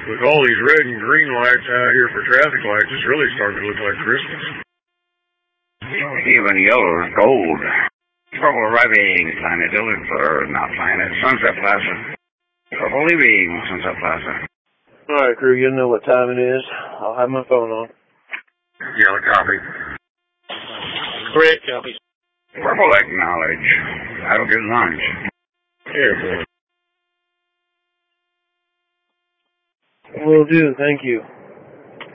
With all these red and green lights out here for traffic lights, it's really starting to look like Christmas. Even yellow is gold. Purple arriving, Planet Deliver, not Planet, Sunset Plaza. Purple leaving, Sunset Plaza. Alright, crew, you know what time it is. I'll have my phone on. Yellow copy. Correct, copy. Purple acknowledge. Have a good lunch. Airport. Will do, thank you.